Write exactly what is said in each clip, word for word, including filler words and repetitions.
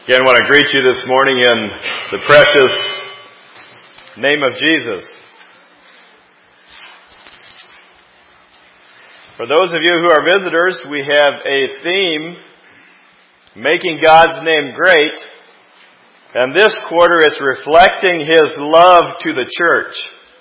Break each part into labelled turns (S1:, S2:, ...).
S1: Again, I want to greet you this morning in the precious name of Jesus. For those of you who are visitors, we have a theme, Making God's Name Great. And this quarter it's reflecting His love to the church.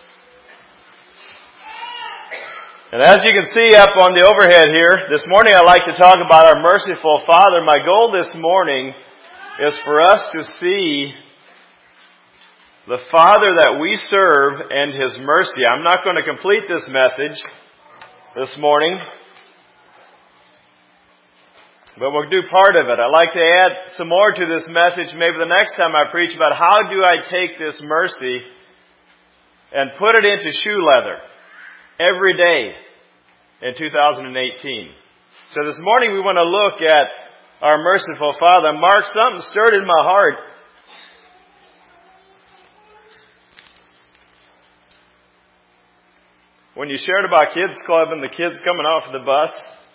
S1: And as you can see up on the overhead here, this morning I'd like to talk about our merciful Father. My goal this morning is for us to see the Father that we serve and His mercy. I'm not going to complete this message this morning, but we'll do part of it. I'd like to add some more to this message maybe the next time I preach about how do I take this mercy and put it into shoe leather every day in two thousand eighteen. So this morning we want to look at our merciful Father. Mark, something stirred in my heart. When you shared about Kids Club and the kids coming off the bus.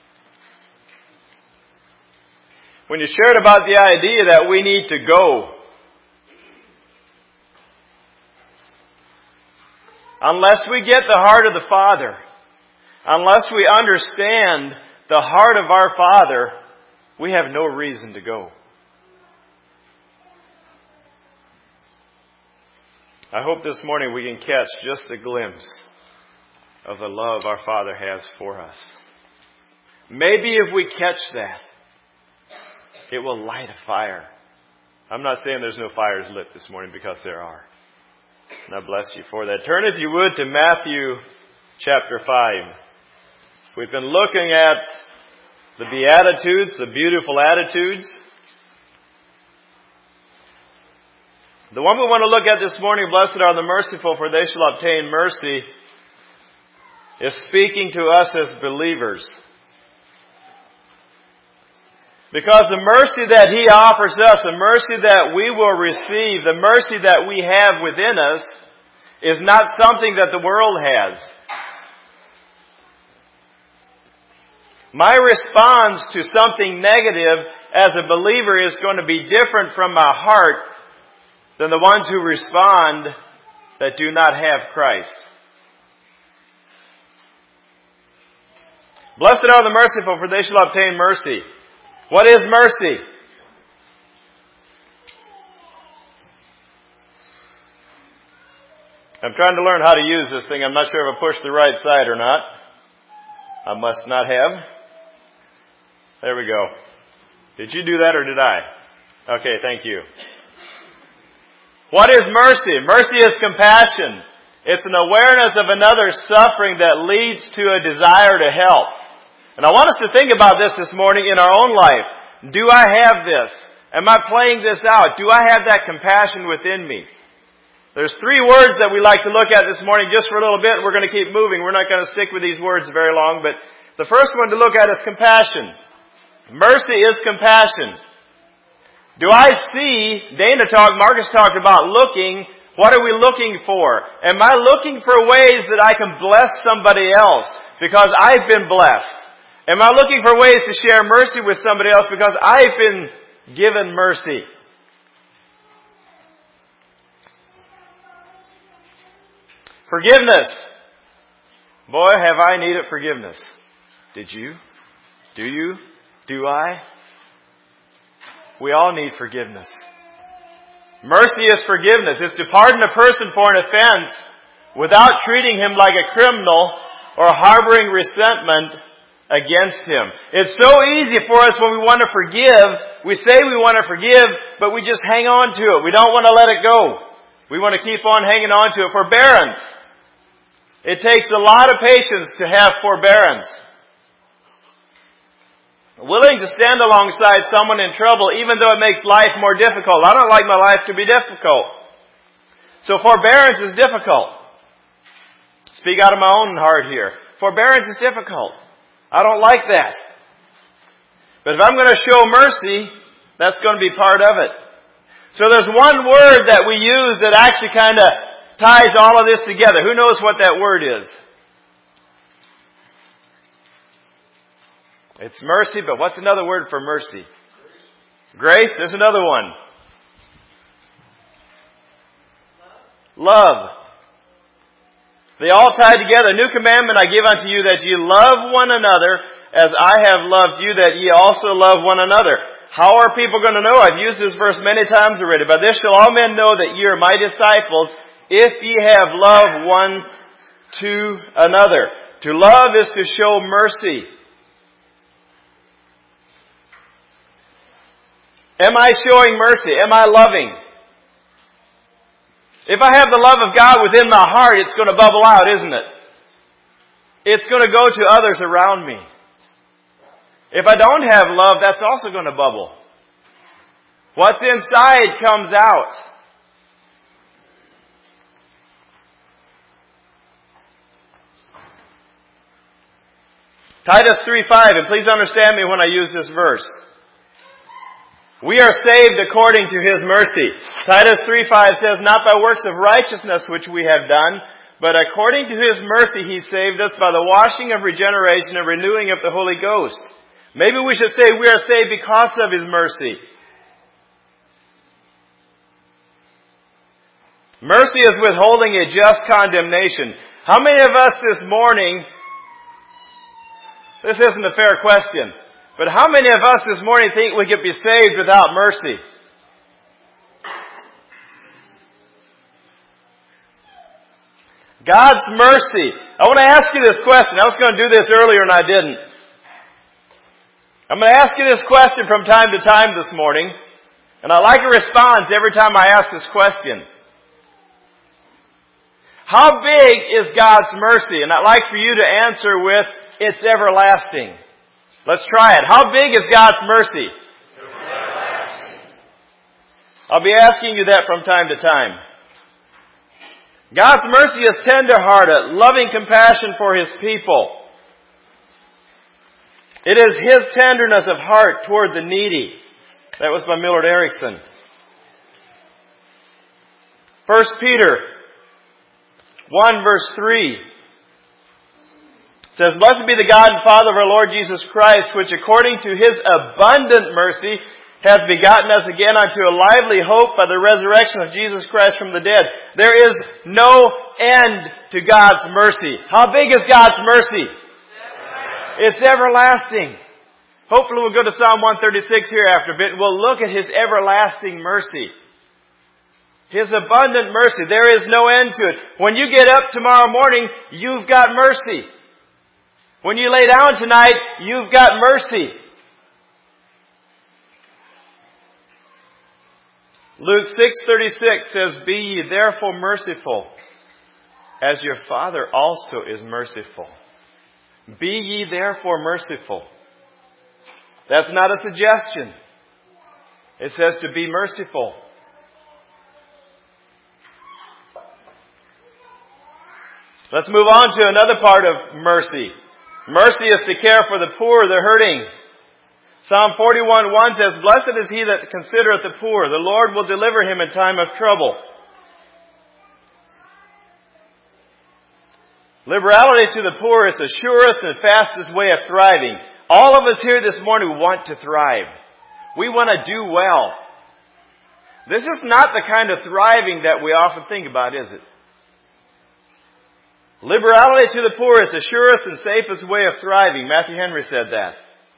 S1: When you shared about the idea that we need to go. Unless we get the heart of the Father, unless we understand the heart of our Father, we have no reason to go. I hope this morning we can catch just a glimpse of the love our Father has for us. Maybe if we catch that, it will light a fire. I'm not saying there's no fires lit this morning, because there are. And I bless you for that. Turn, if you would, to Matthew chapter five. We've been looking at the Beatitudes, the beautiful attitudes. The one we want to look at this morning, blessed are the merciful, for they shall obtain mercy, is speaking to us as believers. Because the mercy that He offers us, the mercy that we will receive, the mercy that we have within us, is not something that the world has. My response to something negative as a believer is going to be different from my heart than the ones who respond that do not have Christ. Blessed are the merciful, for they shall obtain mercy. What is mercy? I'm trying to learn how to use this thing. I'm not sure if I pushed the right side or not. I must not have. There we go. Did you do that or did I? Okay, thank you. What is mercy? Mercy is compassion. It's an awareness of another's suffering that leads to a desire to help. And I want us to think about this this morning in our own life. Do I have this? Am I playing this out? Do I have that compassion within me? There's three words that we like to look at this morning just for a little bit. We're going to keep moving. We're not going to stick with these words very long. But the first one to look at is compassion. Mercy is compassion. Do I see, Dana talked, Marcus talked about looking. What are we looking for? Am I looking for ways that I can bless somebody else because I've been blessed? Am I looking for ways to share mercy with somebody else because I've been given mercy? Forgiveness. Boy, have I needed forgiveness. Did you? Do you? Do I? We all need forgiveness. Mercy is forgiveness. It's to pardon a person for an offense without treating him like a criminal or harboring resentment against him. It's so easy for us when we want to forgive. We say we want to forgive, but we just hang on to it. We don't want to let it go. We want to keep on hanging on to it. Forbearance. It takes a lot of patience to have forbearance. Willing to stand alongside someone in trouble even though it makes life more difficult. I don't like my life to be difficult. So forbearance is difficult. Speak out of my own heart here. Forbearance is difficult. I don't like that. But if I'm going to show mercy, that's going to be part of it. So there's one word that we use that actually kind of ties all of this together. Who knows what that word is? It's mercy, but what's another word for mercy? Grace, there's another one. Love. They all tie together. A new commandment I give unto you, that ye love one another as I have loved you, that ye also love one another. How are people going to know? I've used this verse many times already. By this shall all men know that ye are my disciples, if ye have love one to another. To love is to show mercy. Am I showing mercy? Am I loving? If I have the love of God within my heart, it's going to bubble out, isn't it? It's going to go to others around me. If I don't have love, that's also going to bubble. What's inside comes out. Titus three five, and please understand me when I use this verse. We are saved according to His mercy. Titus three five says, not by works of righteousness which we have done, but according to His mercy He saved us by the washing of regeneration and renewing of the Holy Ghost. Maybe we should say we are saved because of His mercy. Mercy is withholding a just condemnation. How many of us this morning, this isn't a fair question, but how many of us this morning think we could be saved without mercy? God's mercy. I want to ask you this question. I was going to do this earlier and I didn't. I'm going to ask you this question from time to time this morning, and I'd like a response every time I ask this question. How big is God's mercy? And I'd like for you to answer with, it's everlasting. Let's try it. How big is God's mercy? I'll be asking you that from time to time. God's mercy is tender-hearted, loving compassion for His people. It is His tenderness of heart toward the needy. That was by Millard Erickson. First Peter one verse three says, blessed be the God and Father of our Lord Jesus Christ, which according to His abundant mercy hath begotten us again unto a lively hope by the resurrection of Jesus Christ from the dead. There is no end to God's mercy. How big is God's mercy? It's everlasting. Hopefully we'll go to Psalm one thirty-six here after a bit and we'll look at His everlasting mercy. His abundant mercy. There is no end to it. When you get up tomorrow morning, you've got mercy. When you lay down tonight, you've got mercy. Luke six thirty-six says, be ye therefore merciful, as your Father also is merciful. Be ye therefore merciful. That's not a suggestion. It says to be merciful. Let's move on to another part of mercy. Mercy is to care for the poor, the hurting. Psalm forty-one one says, blessed is he that considereth the poor. The Lord will deliver him in time of trouble. Liberality to the poor is the surest and fastest way of thriving. All of us here this morning want to thrive. We want to do well. This is not the kind of thriving that we often think about, is it? Liberality to the poor is the surest and safest way of thriving. Matthew Henry said that.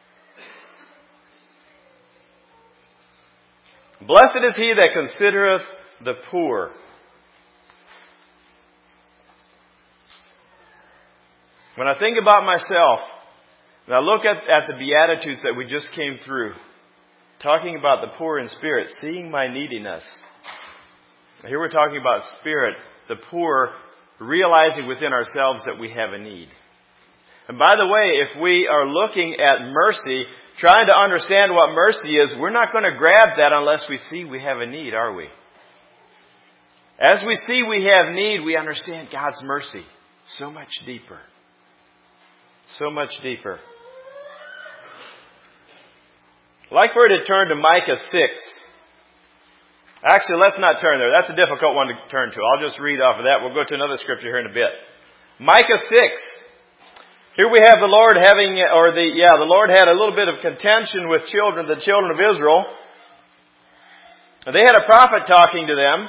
S1: Blessed is he that considereth the poor. When I think about myself, and I look at, at the Beatitudes that we just came through, talking about the poor in spirit, seeing my neediness. Here we're talking about spirit, the poor, realizing within ourselves that we have a need. And by the way, if we are looking at mercy, trying to understand what mercy is, we're not going to grab that unless we see we have a need, are we? As we see we have need, we understand God's mercy so much deeper. So much deeper. I'd like for you to turn to Micah six. Actually, let's not turn there. That's a difficult one to turn to. I'll just read off of that. We'll go to another scripture here in a bit. Micah six. Here we have the Lord having, or the, yeah, the Lord had a little bit of contention with children, the children of Israel. And they had a prophet talking to them.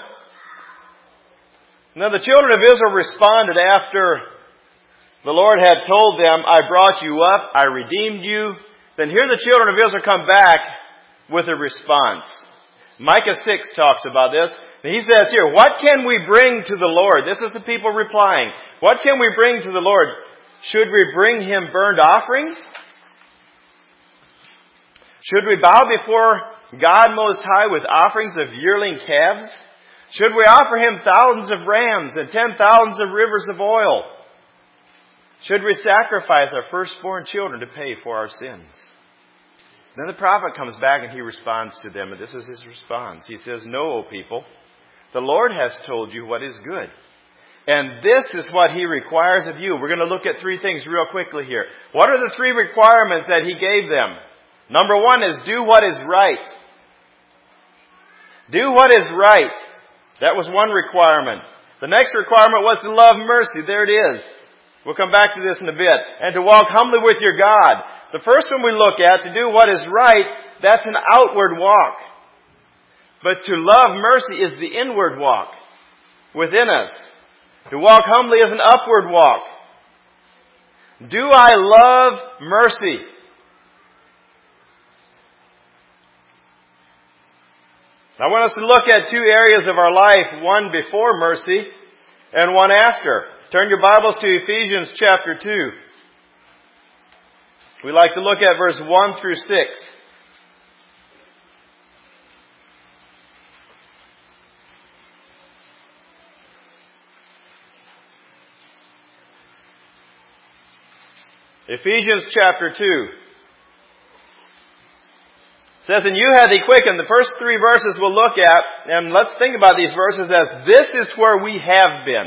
S1: Now the children of Israel responded after the Lord had told them, I brought you up, I redeemed you. Then here the children of Israel come back with a response. Micah six talks about this. He says here, what can we bring to the Lord? This is the people replying. What can we bring to the Lord? Should we bring Him burnt offerings? Should we bow before God Most High with offerings of yearling calves? Should we offer Him thousands of rams and ten thousands of rivers of oil? Should we sacrifice our firstborn children to pay for our sins? Then the prophet comes back and he responds to them, and this is his response. He says, No, O people, the Lord has told you what is good. And this is what He requires of you. We're going to look at three things real quickly here. What are the three requirements that He gave them? Number one is do what is right. Do what is right. That was one requirement. The next requirement was to love mercy. There it is. We'll come back to this in a bit. And to walk humbly with your God. The first one we look at, to do what is right, that's an outward walk. But to love mercy is the inward walk within us. To walk humbly is an upward walk. Do I love mercy? I want us to look at two areas of our life, one before mercy and one after. Turn your Bibles to Ephesians chapter two. We like to look at verse one through six. Ephesians chapter two. It says, and you hath He quickened. The first three verses we'll look at, and let's think about these verses as this is where we have been.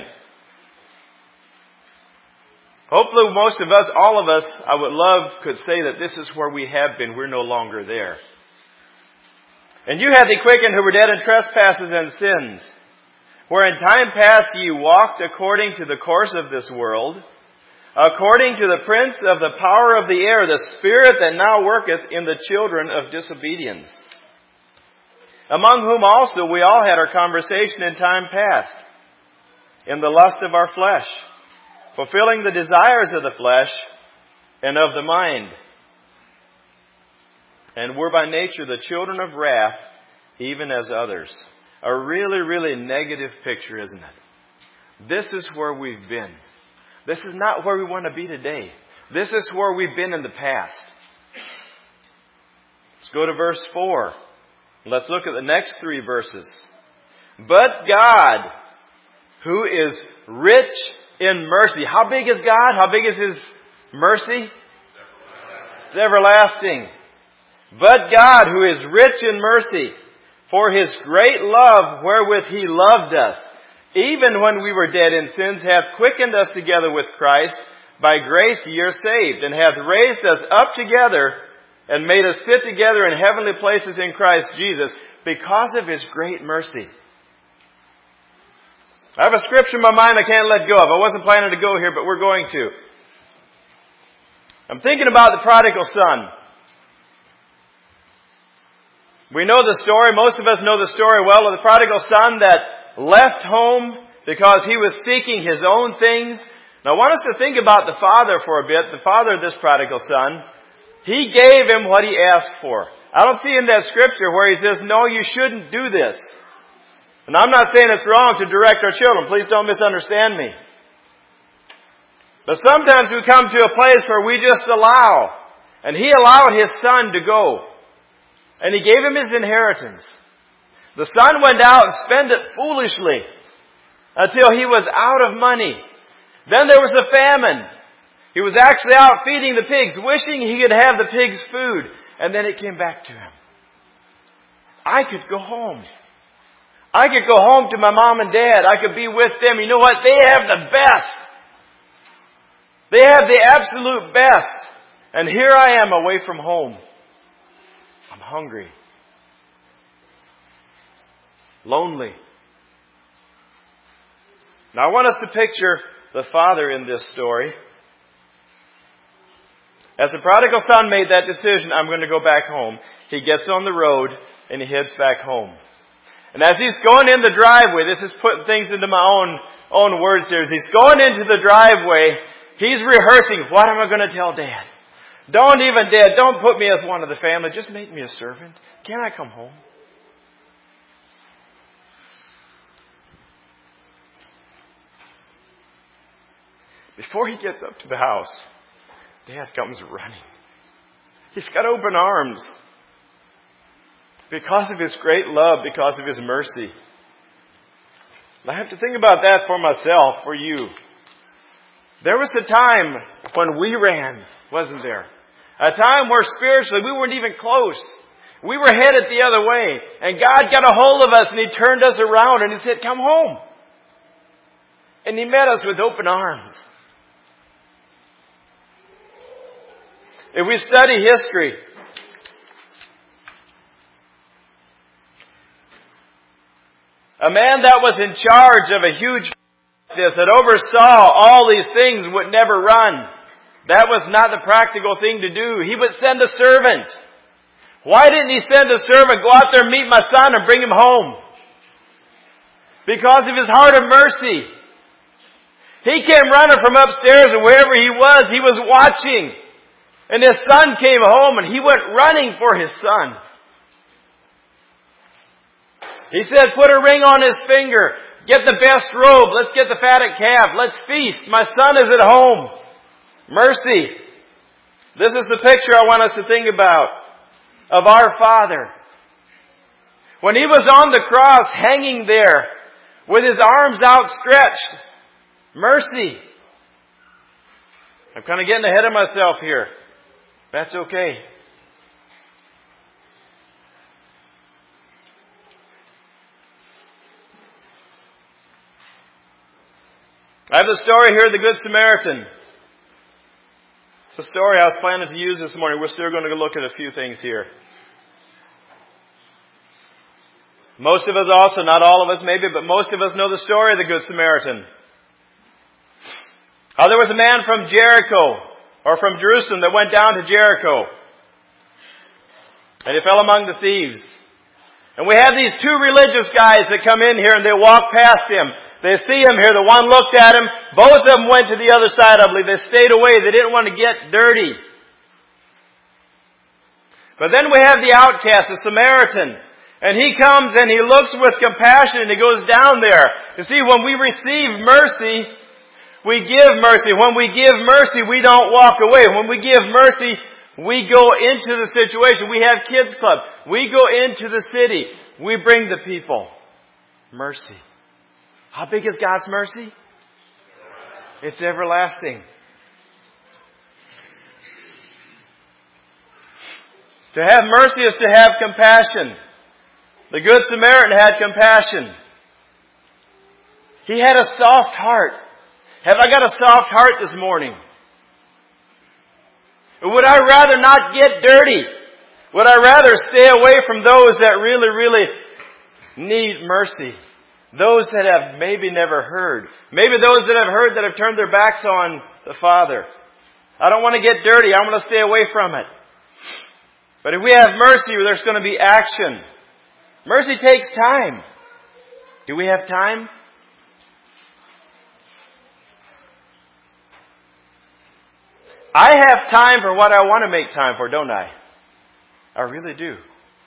S1: Hopefully most of us, all of us, I would love, could say that this is where we have been. We're no longer there. And you hath He quickened who were dead in trespasses and sins, where in time past ye walked according to the course of this world, according to the prince of the power of the air, the spirit that now worketh in the children of disobedience, among whom also we all had our conversation in time past, in the lust of our flesh, fulfilling the desires of the flesh and of the mind, and were by nature the children of wrath, even as others. A really, really negative picture, isn't it? This is where we've been. This is not where we want to be today. This is where we've been in the past. Let's go to verse four. Let's look at the next three verses. But God, who is rich in mercy. How big is God? How big is His mercy? It's everlasting. But God, who is rich in mercy, for His great love wherewith He loved us, even when we were dead in sins, hath quickened us together with Christ. By grace ye are saved, and hath raised us up together, and made us sit together in heavenly places in Christ Jesus, because of His great mercy. I have a scripture in my mind I can't let go of. I wasn't planning to go here, but we're going to. I'm thinking about the prodigal son. We know the story. Most of us know the story well of the prodigal son that left home because he was seeking his own things. Now I want us to think about the father for a bit, the father of this prodigal son. He gave him what he asked for. I don't see in that scripture where he says, no, you shouldn't do this. And I'm not saying it's wrong to direct our children. Please don't misunderstand me. But sometimes we come to a place where we just allow. And he allowed his son to go. And he gave him his inheritance. The son went out and spent it foolishly until he was out of money. Then there was a famine. He was actually out feeding the pigs, wishing he could have the pigs' food. And then it came back to him. I could go home. I could go home to my mom and dad. I could be with them. You know what? They have the best. They have the absolute best. And here I am away from home. I'm hungry. Lonely. Now I want us to picture the father in this story. As the prodigal son made that decision, I'm going to go back home. He gets on the road and he heads back home. And as he's going in the driveway, this is putting things into my own, own words here. As he's going into the driveway, he's rehearsing, what am I going to tell Dad? Don't even, Dad, don't put me as one of the family. Just make me a servant. Can I come home? Before he gets up to the house, Dad comes running. He's got open arms. Because of His great love, because of His mercy. I have to think about that for myself, for you. There was a time when we ran, wasn't there? A time where spiritually we weren't even close. We were headed the other way. And God got a hold of us and He turned us around and He said, come home. And He met us with open arms. If we study history, a man that was in charge of a huge this that oversaw all these things would never run. That was not the practical thing to do. He would send a servant. Why didn't He send a servant? Go out there and meet my son and bring him home. Because of His heart of mercy. He came running from upstairs and wherever he was, he was watching. And his son came home and he went running for his son. He said, put a ring on his finger. Get the best robe. Let's get the fatted calf. Let's feast. My son is at home. Mercy. This is the picture I want us to think about of our Father. When He was on the cross hanging there with His arms outstretched. Mercy. I'm kind of getting ahead of myself here. That's okay. I have the story here of the Good Samaritan. It's a story I was planning to use this morning. We're still going to look at a few things here. Most of us also, not all of us maybe, but most of us know the story of the Good Samaritan. How there was a man from Jericho, or from Jerusalem, that went down to Jericho. And he fell among the thieves. And we have these two religious guys that come in here and they walk past him. They see him here. The one looked at him. Both of them went to the other side, I believe. They stayed away. They didn't want to get dirty. But then we have the outcast, the Samaritan. And he comes and he looks with compassion and he goes down there. You see, when we receive mercy, we give mercy. When we give mercy, we don't walk away. When we give mercy, we go into the situation. We have kids club. We go into the city. We bring the people mercy. How big is God's mercy? It's everlasting. To have mercy is to have compassion. The Good Samaritan had compassion. He had a soft heart. Have I got a soft heart this morning? Or would I rather not get dirty? Would I rather stay away from those that really, really need mercy? Those that have maybe never heard. Maybe those that have heard that have turned their backs on the Father. I don't want to get dirty. I want to stay away from it. But if we have mercy, there's going to be action. Mercy takes time. Do we have time? I have time for what I want to make time for, don't I? I really do.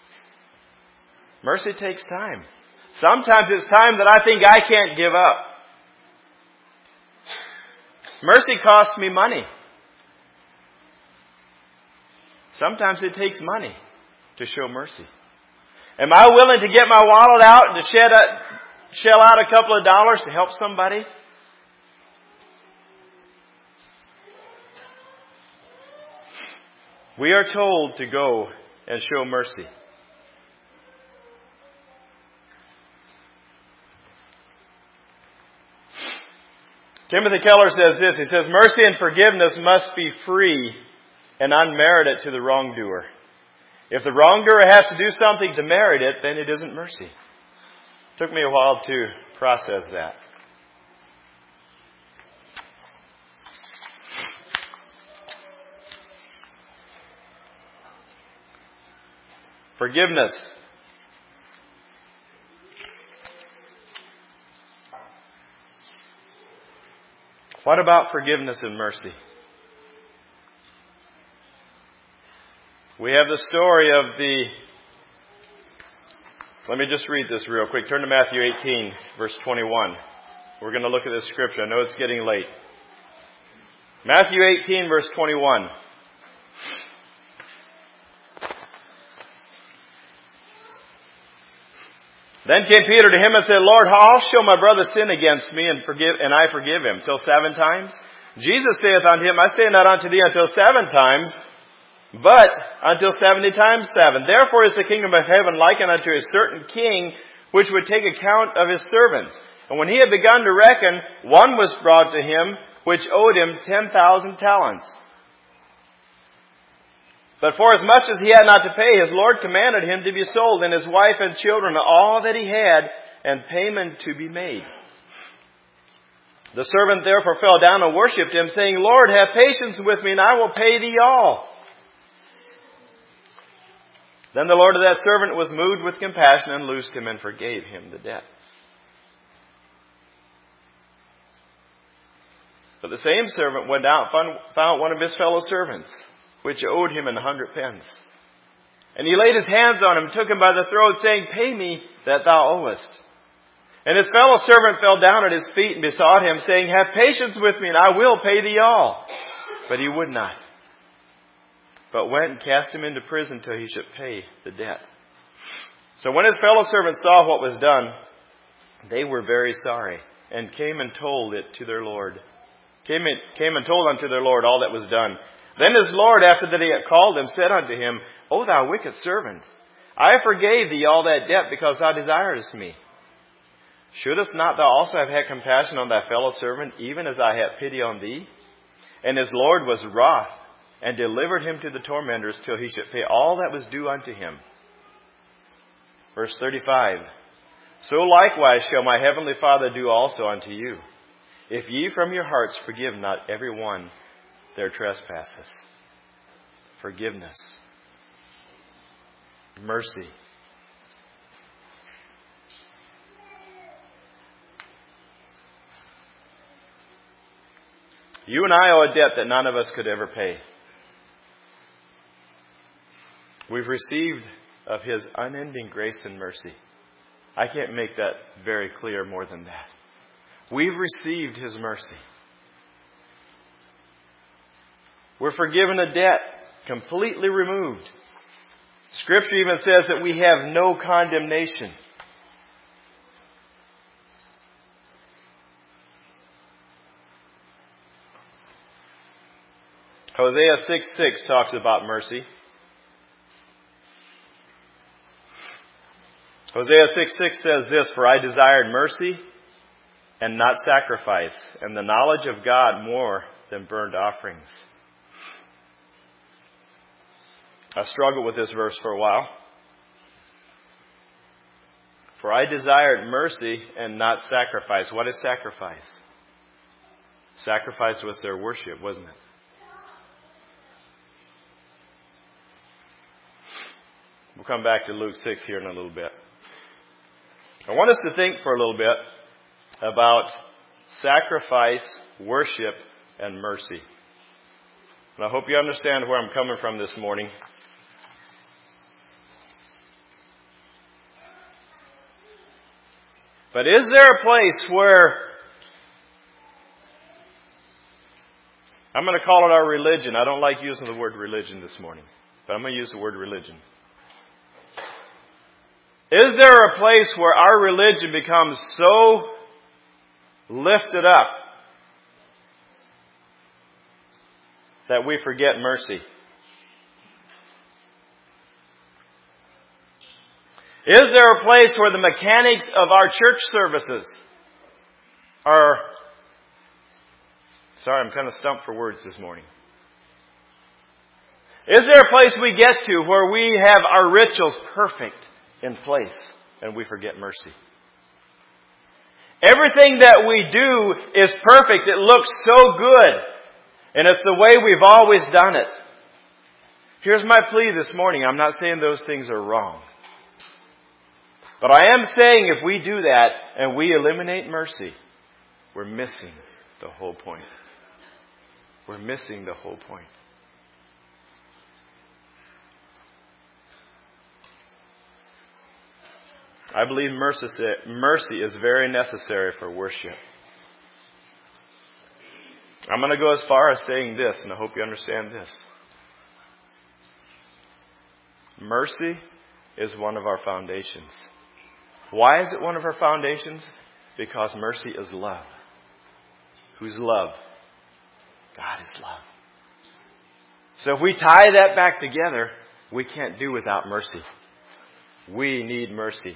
S1: Mercy takes time. Sometimes it's time that I think I can't give up. Mercy costs me money. Sometimes it takes money to show mercy. Am I willing to get my wallet out and to shed a, shell out a couple of dollars to help somebody? We are told to go and show mercy. Timothy Keller says this. He says, mercy and forgiveness must be free and unmerited to the wrongdoer. If the wrongdoer has to do something to merit it, then it isn't mercy. It took me a while to process that. Forgiveness. What about forgiveness and mercy? We have the story of the... Let me just read this real quick. Turn to Matthew eighteen, verse twenty-one. We're going to look at this scripture. I know it's getting late. Matthew eighteen, verse twenty-one. Then came Peter to him and said, Lord, how shall my brother sin against me and forgive, and I forgive him? Till seven times? Jesus saith unto him, I say not unto thee until seven times, but until seventy times seven. Therefore is the kingdom of heaven likened unto a certain king, which would take account of his servants. And when he had begun to reckon, one was brought to him, which owed him ten thousand talents. But for as much as he had not to pay, his Lord commanded him to be sold, and his wife and children, and all that he had, and payment to be made. The servant therefore fell down and worshipped him, saying, Lord, have patience with me, and I will pay thee all. Then the Lord of that servant was moved with compassion, and loosed him, and forgave him the debt. But the same servant went out and found one of his fellow servants, which owed him an hundred pence. And he laid his hands on him, took him by the throat, saying, Pay me that thou owest. And his fellow servant fell down at his feet and besought him, saying, Have patience with me, and I will pay thee all. But he would not, but went and cast him into prison till he should pay the debt. So when his fellow servants saw what was done, they were very sorry, and came and told it to their Lord. Came, in, came and told unto their Lord all that was done. Then his Lord, after that he had called him, said unto him, O thou wicked servant, I forgave thee all that debt because thou desiredst me. Shouldest not thou also have had compassion on thy fellow servant, even as I had pity on thee? And his Lord was wroth, and delivered him to the tormentors till he should pay all that was due unto him. Verse thirty-five. So likewise shall my heavenly Father do also unto you, if ye from your hearts forgive not every one their trespasses. Forgiveness. Mercy. You and I owe a debt that none of us could ever pay. We've received of His unending grace and mercy. I can't make that very clear more than that. We've received His mercy. We're forgiven a debt completely removed. Scripture even says that we have no condemnation. Hosea six six talks about mercy. Hosea six six says this, For I desired mercy and not sacrifice, and the knowledge of God more than burnt offerings. I struggled with this verse for a while. For I desired mercy and not sacrifice. What is sacrifice? Sacrifice was their worship, wasn't it? We'll come back to Luke six here in a little bit. I want us to think for a little bit about sacrifice, worship, and mercy. And I hope you understand where I'm coming from this morning. But is there a place where, I'm going to call it our religion. I don't like using the word religion this morning, but I'm going to use the word religion. Is there a place where our religion becomes so lifted up that we forget mercy? Is there a place where the mechanics of our church services are... Sorry, I'm kind of stumped for words this morning. Is there a place we get to where we have our rituals perfect in place and we forget mercy? Everything that we do is perfect. It looks so good. And it's the way we've always done it. Here's my plea this morning. I'm not saying those things are wrong. But I am saying if we do that and we eliminate mercy, we're missing the whole point. We're missing the whole point. I believe mercy mercy is very necessary for worship. I'm going to go as far as saying this, and I hope you understand this. Mercy is one of our foundations. Why is it one of our foundations? Because mercy is love. Who's love? God is love. So if we tie that back together, we can't do without mercy. We need mercy.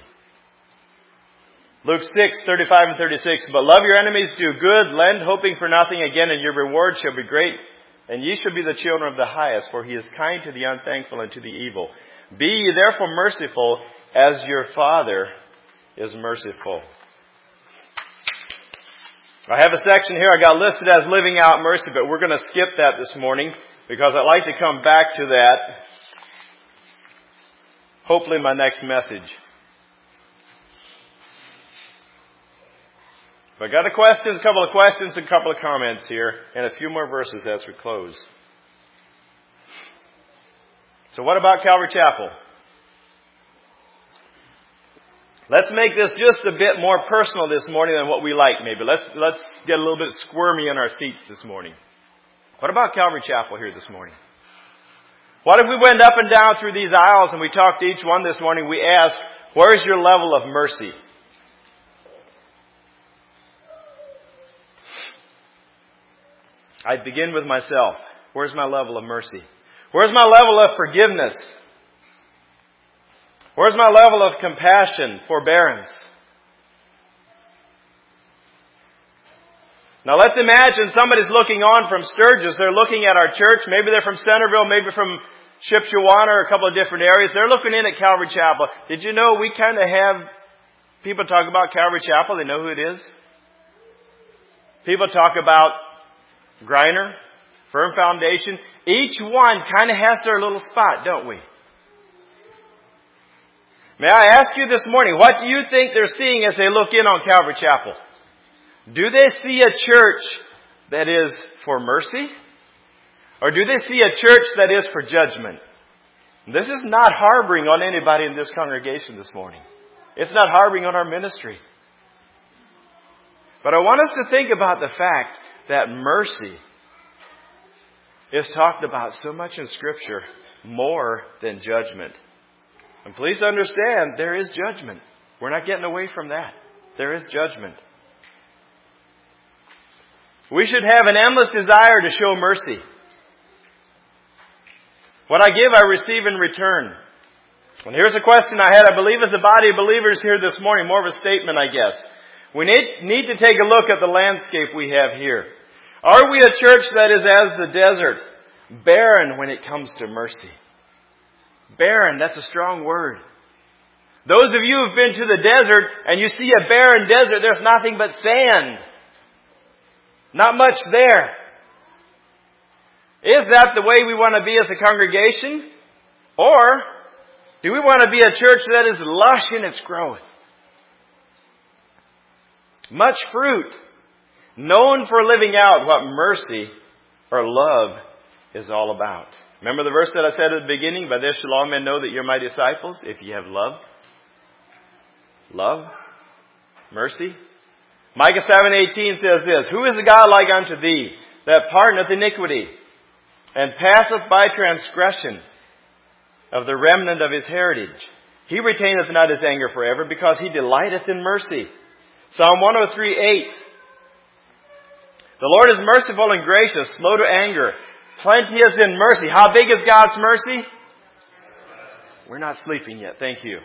S1: Luke six, thirty-five and thirty-six. But love your enemies, do good, lend, hoping for nothing again, and your reward shall be great. And ye shall be the children of the highest, for he is kind to the unthankful and to the evil. Be ye therefore merciful, as your Father is merciful. I have a section here I got listed as living out mercy, but we're going to skip that this morning because I'd like to come back to that hopefully in my next message. But I got a question, a couple of questions, a couple of comments here, and a few more verses as we close. So what about Calvary Chapel? Let's make this just a bit more personal this morning than what we like maybe. Let's, let's get a little bit squirmy in our seats this morning. What about Calvary Chapel here this morning? What if we went up and down through these aisles and we talked to each one this morning, we asked, where's your level of mercy? I'd begin with myself. Where's my level of mercy? Where's my level of forgiveness? Where's my level of compassion, forbearance? Now let's imagine somebody's looking on from Sturgis. They're looking at our church. Maybe they're from Centerville, maybe from Shipshewana or a couple of different areas. They're looking in at Calvary Chapel. Did you know we kind of have people talk about Calvary Chapel? They know who it is. People talk about Griner, Firm Foundation. Each one kind of has their little spot, don't we? May I ask you this morning, what do you think they're seeing as they look in on Calvary Chapel? Do they see a church that is for mercy? Or do they see a church that is for judgment? This is not harboring on anybody in this congregation this morning. It's not harboring on our ministry. But I want us to think about the fact that mercy is talked about so much in Scripture, more than judgment. And please understand, there is judgment. We're not getting away from that. There is judgment. We should have an endless desire to show mercy. What I give, I receive in return. And here's a question I had, I believe, as a body of believers here this morning, more of a statement, I guess. We need, need to take a look at the landscape we have here. Are we a church that is as the desert, barren when it comes to mercy? Barren, that's a strong word. Those of you who've been to the desert and you see a barren desert, there's nothing but sand. Not much there. Is that the way we want to be as a congregation? Or do we want to be a church that is lush in its growth? Much fruit. Known for living out what mercy or love is all about. Remember the verse that I said at the beginning? By this shall all men know that you're my disciples, if you have love. Love. Mercy. Micah seven eighteen says this, Who is a God like unto thee, that pardoneth iniquity, and passeth by transgression of the remnant of his heritage? He retaineth not his anger forever, because he delighteth in mercy. Psalm one oh three eight. The Lord is merciful and gracious, slow to anger, plenteous in mercy. How big is God's mercy? We're not sleeping yet, thank you.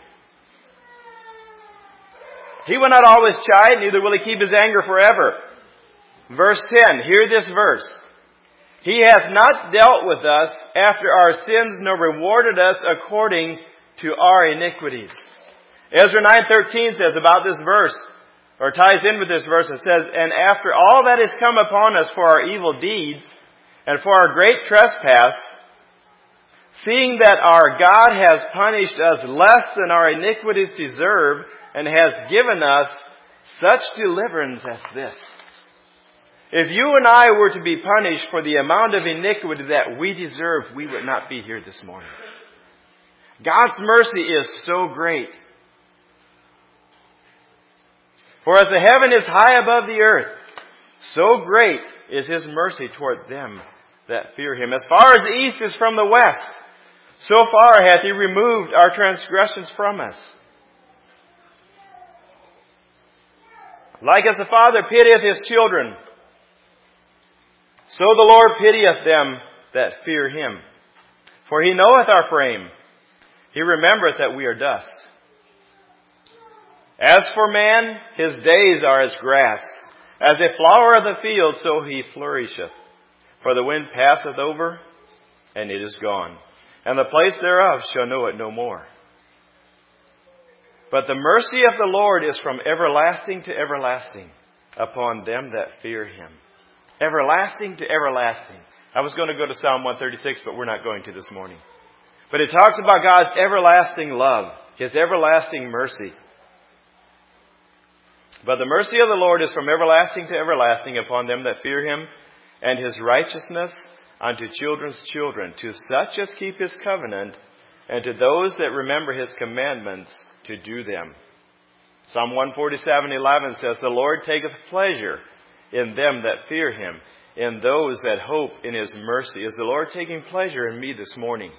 S1: He will not always chide, neither will he keep his anger forever. Verse ten, hear this verse. He hath not dealt with us after our sins, nor rewarded us according to our iniquities. Ezra nine thirteen says about this verse, or ties in with this verse, it says, And after all that is come upon us for our evil deeds, and for our great trespass, seeing that our God has punished us less than our iniquities deserve, and has given us such deliverance as this. If you and I were to be punished for the amount of iniquity that we deserve, we would not be here this morning. God's mercy is so great. For as the heaven is high above the earth, so great is His mercy toward them that fear Him. As far as the east is from the west, so far hath He removed our transgressions from us. Like as the Father pitieth His children, so the Lord pitieth them that fear Him. For He knoweth our frame. He remembereth that we are dust. As for man, his days are as grass. As a flower of the field, so he flourisheth. For the wind passeth over, and it is gone. And the place thereof shall know it no more. But the mercy of the Lord is from everlasting to everlasting upon them that fear Him. Everlasting to everlasting. I was going to go to Psalm one thirty-six, but we're not going to this morning. But it talks about God's everlasting love, His everlasting mercy. But the mercy of the Lord is from everlasting to everlasting upon them that fear Him, and His righteousness unto children's children, to such as keep His covenant, and to those that remember His commandments to do them. Psalm one forty-seven eleven says, The Lord taketh pleasure in them that fear Him, in those that hope in His mercy. Is the Lord taking pleasure in me this morning?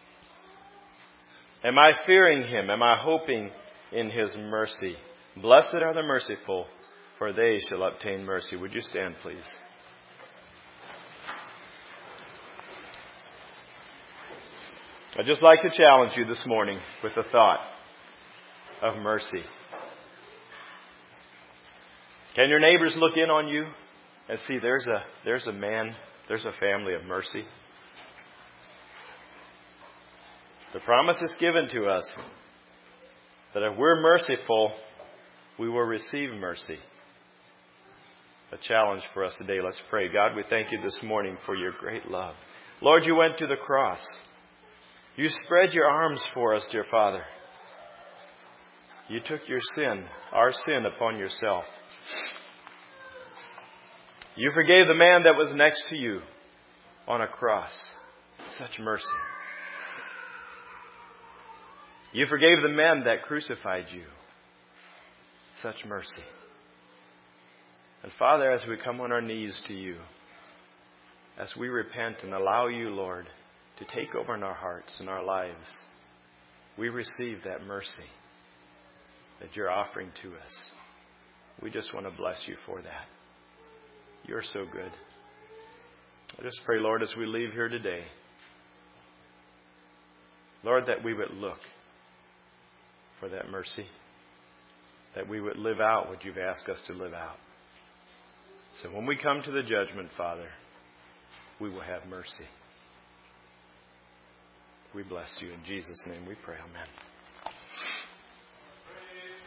S1: Am I fearing Him? Am I hoping in His mercy? Blessed are the merciful, for they shall obtain mercy. Would you stand, please? I'd just like to challenge you this morning with the thought of mercy. Can your neighbors look in on you and see there's a there's a man, there's a family of mercy? The promise is given to us that if we're merciful, we will receive mercy. A challenge for us today. Let's pray. God, we thank You this morning for Your great love. Lord, You went to the cross. You spread Your arms for us, dear Father. You took your sin, our sin, upon Yourself. You forgave the man that was next to You on a cross. Such mercy. You forgave the men that crucified You. Such mercy. And Father, as we come on our knees to You, as we repent and allow You, Lord, to take over in our hearts and our lives, we receive that mercy that You're offering to us. We just want to bless You for that. You're so good. I just pray, Lord, as we leave here today, Lord, that we would look for that mercy, that we would live out what You've asked us to live out. So when we come to the judgment, Father, we will have mercy. We bless You. In Jesus' name we pray. Amen.